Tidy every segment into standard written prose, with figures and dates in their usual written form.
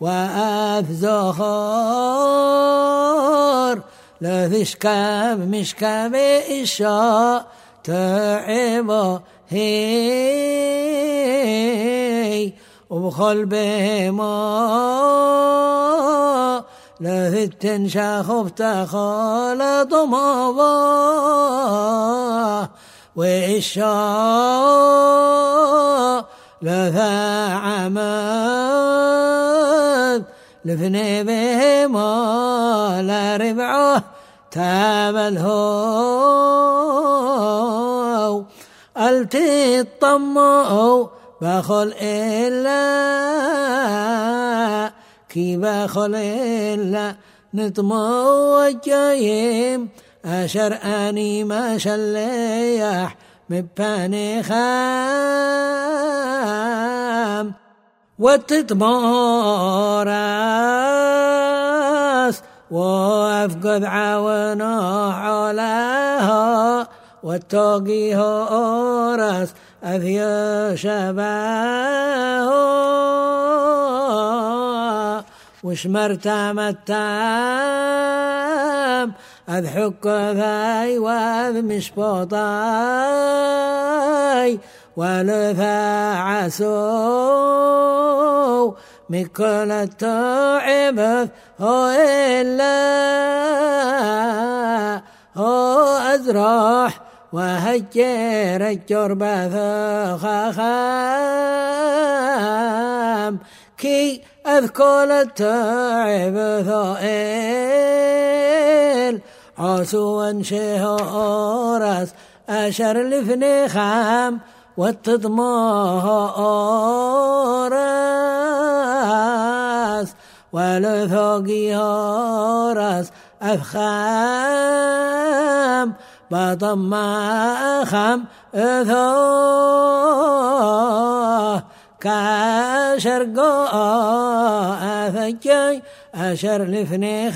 وأفزخر لذشكب مشكب إشاء تعبه هي وبخل بما لذتن شاخفت خالط مضاه وإشاء لذا عمد لفني بهما لربعه تابلهو التطمئوا بخل إلا كي بخل إلا نطمو وجايم أشر أني ما شليح مباني خام والتطمراس وأفقد عونا علىها والتوقيه أورس أذيا شباه وشمرتا متام أذ حك ذاي وأذ مشبوطاي ولثا عسو مكل التعبث هو إلا هو أزرح وهجر الجربة خام كي أذكر التعبث إل عسوا شهورس أشر لفني خام والتضمارس ولثوقي هورس أفخام بطم أخم أثوه كاشر أثجي أشر لفني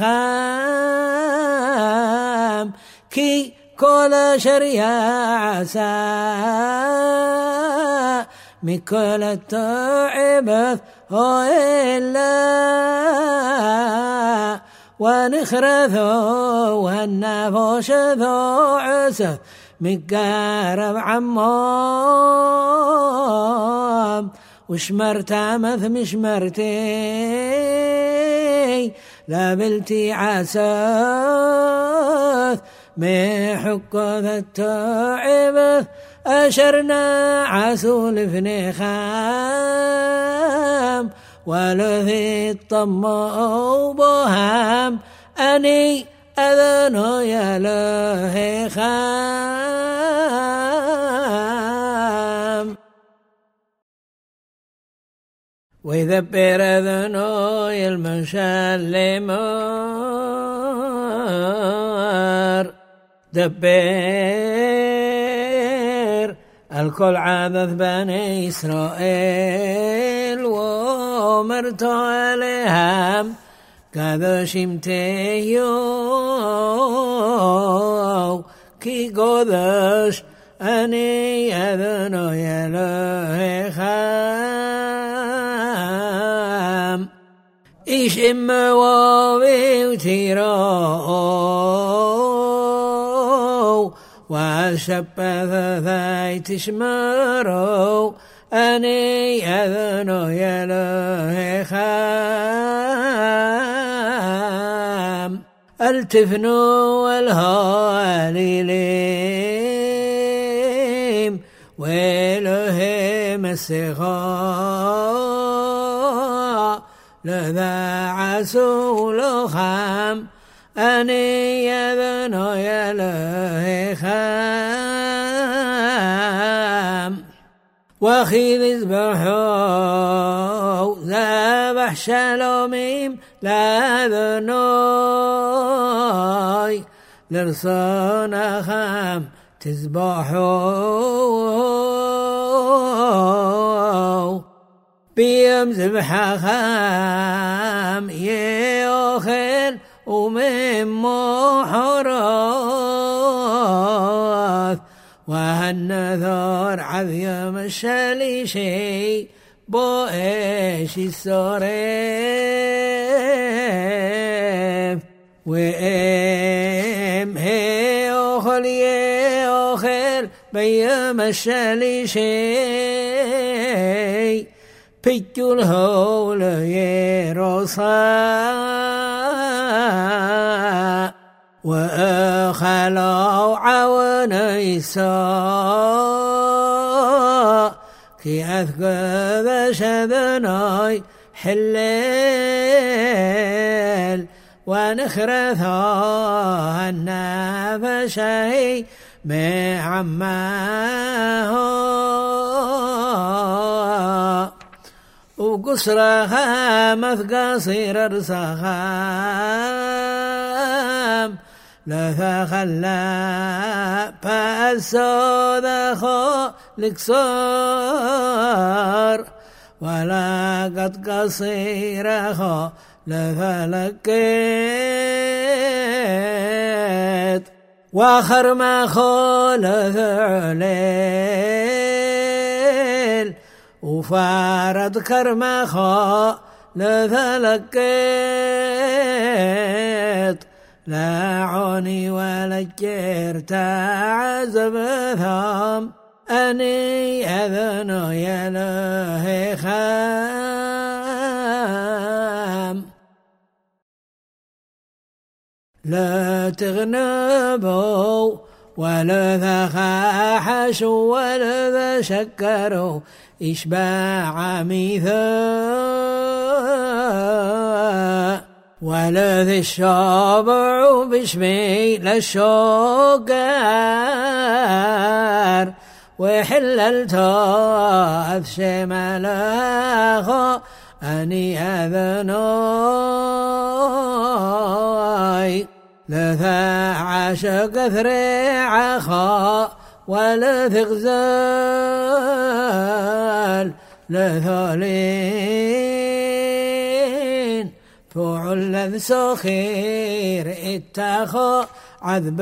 خام كي كل شريا عسى مكل التعبث هو إلا ونخرثو والنفوش ذو عسى مقارب عمام وشمرتا مث مشمرتي لابلتي عساث محق ذا التعبث أشرنا عسول فني خام ولذي الطمأ بهام أني أذنو يا له خام ويذبر أذنو المشلمار دبر الكل عبث بني إسرائيل ومرتو عليهم كذا شمتيو كي قدش أني أذنو يلوه خام إيش إما واوي وتيرو وشبث ذاي تشمرو أني أذنو يلوه خام التفنو والهاليليم ويلهم السخاء لذا عسول خام أني يذنو يلوه خام وخذ اذبحوا ذبح شلوميم لا ذنوي لرصون خام تذبحوا بيم ذبح خام يأخل ومن محراث وهالنذر عذيم الشليشي بو ايش السوري وإم هي أخل يأخل بيم الشالي شيء بيجول هول يروسا وأخلوا عون إيسا كي أثقب شذناي حليل ونخرثها النفشي معماه وقصرها مثقصير ارسخام لا فخلا فالسودخو لكسار ولا قد قصيرخو لفلكيت وخرمخو لثعليل وفارد كرمخو لثلكيت لا عوني ولا جير تعزبثهم أني أذنو يلهي خام لا تغنبوا ولا ذخاحشوا ولا ذا شكروا إشباع ميثاق ولا ذي الشابع بشمي للشوكار وحللتها شمالها أني أذناي لذا عاشق ذريعها ولا ثغزال لثالين فعل سخير اتخو عذب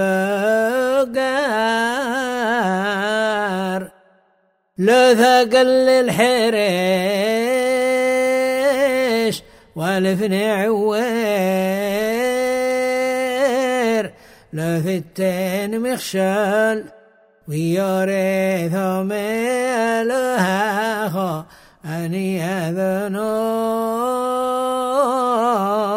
قار لثقل الحريش والفني عوير لثتين مخشل ويارثهم إلها أني أذنو